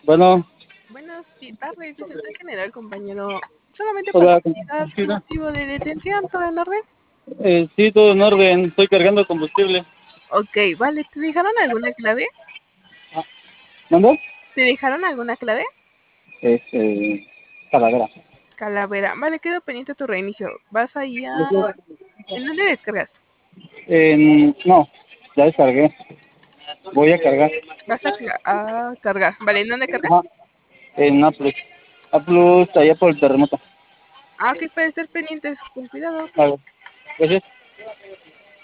Bueno, Buenas tardes, licenciado general, compañero. Solamente para hola. validar su motivo de detención, ¿todo en orden? Sí, todo en orden. Estoy cargando combustible. Ok, vale, ¿te dejaron alguna clave? ¿Dónde? ¿Te dejaron alguna clave? Es Talavera. Calavera. Vale, quedo pendiente tu reinicio. ¿Vas ahí a... ¿En dónde descargas? No, ya descargué. Voy a cargar. Vas a cargar. Vale, ¿en dónde cargas? Ajá. En Aplus. Aplus, allá por el terremoto. Ah, ok, puede ser pendientes. Con cuidado. Vale. Gracias.